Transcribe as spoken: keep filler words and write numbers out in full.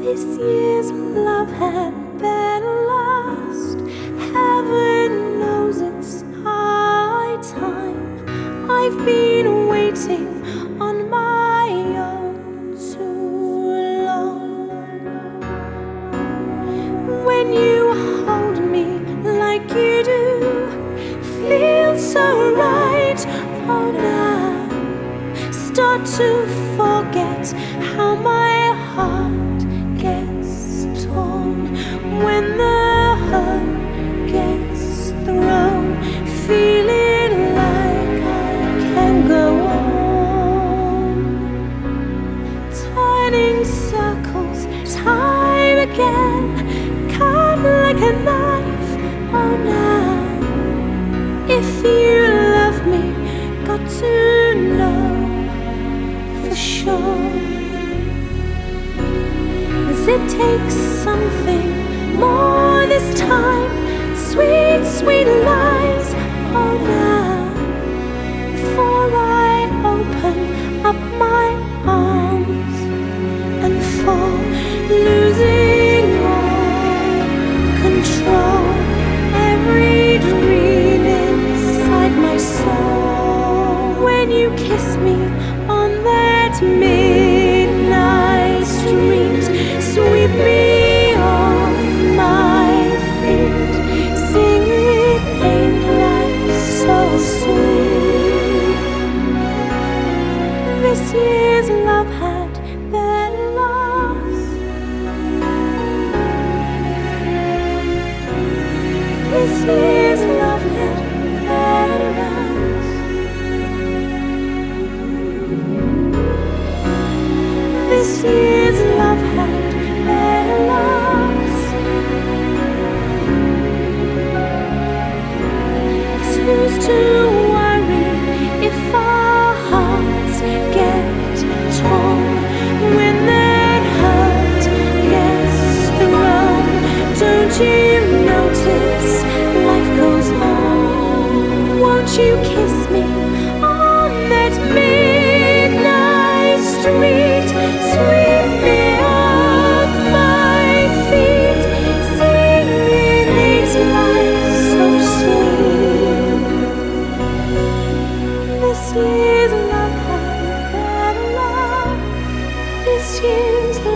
This year's love had better last. Heaven knows it's high time. I've been waiting on my own too long. When you hold me like you do, feels so right. Oh, now start to forget how my heart gets torn when the hurt gets thrown, feeling like I can go on, turning circles time again, cut like a knife. Oh, now if you love me, got to know for sure. Does it take something more this time? Sweet, sweet lies. Oh, now before I open up my arms and fall, losing all control, every dream inside my soul. When you kiss me on that midnight street, sweep me off my feet, sing it ain't life so sweet. This year's love had better last. This year's love had better last. This year's love had better last. 'Cause who's to worry if our hearts get torn when that hurt gets thrown? Don't you notice life goes on? Won't you kiss me on that midnight street? Sweep me off my feet, singing these lies so sweet. This year's love had better last. This year's